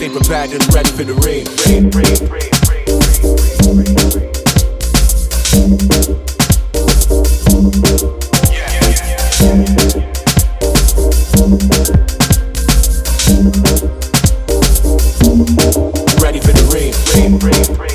stay prepared and ready for the rain. Rain, rain, rain, ready for the rain. Rain, rain, rain.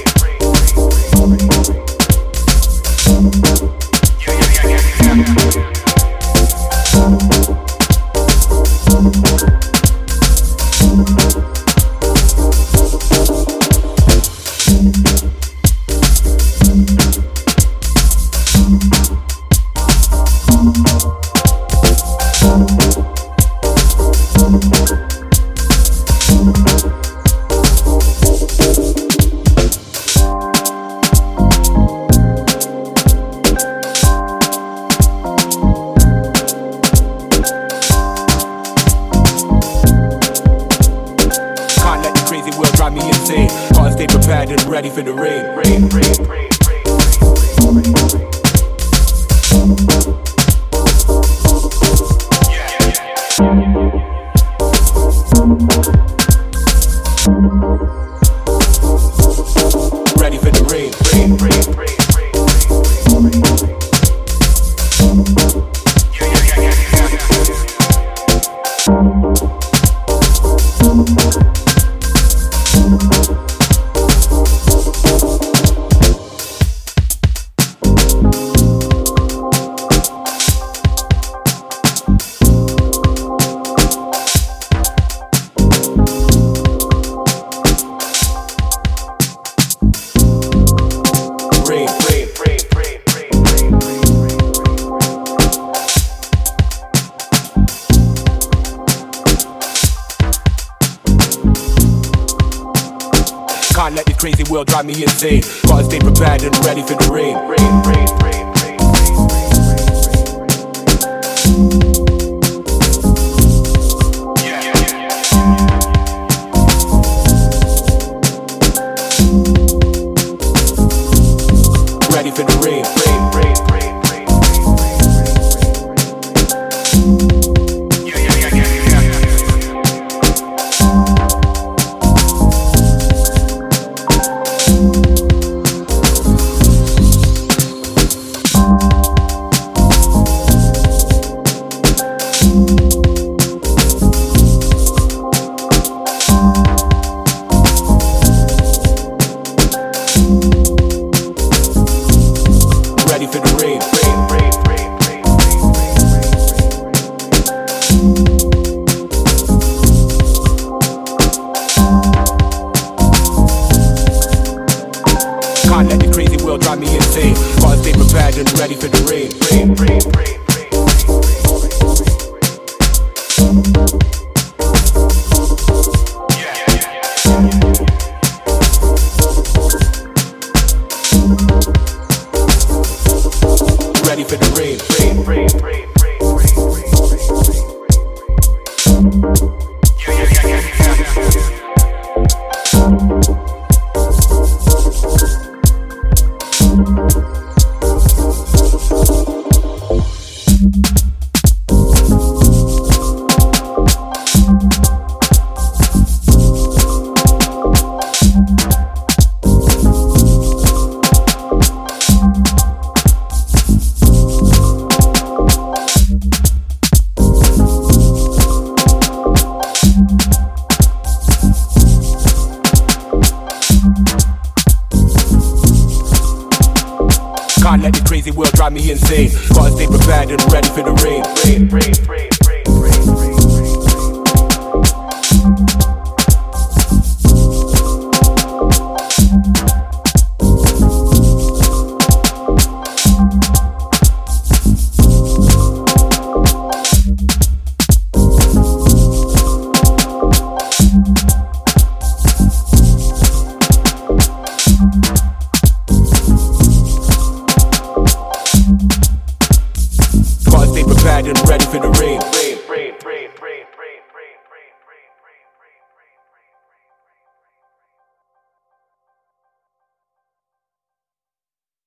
Drive me insane. Gotta stay prepared and ready for the rain. Rain, rain, rain. Ready for the rain. Rain, rain, rain. Can't let this crazy world drive me insane. Gotta stay prepared and ready for the rain. Rain, rain, rain, rain, rain. Ready for the rain. Rain, rain, rain, rain. Ready for the rain. Rain, rain, rain, rain, can't let the crazy world drive me insane. Gotta stay prepared and ready for the rain. Rain, rain, rain, ready for the rain. Rain, rain, rain, can't let the crazy world drive me insane. Gotta stay prepared and ready for the rain. Rain, rain, rain.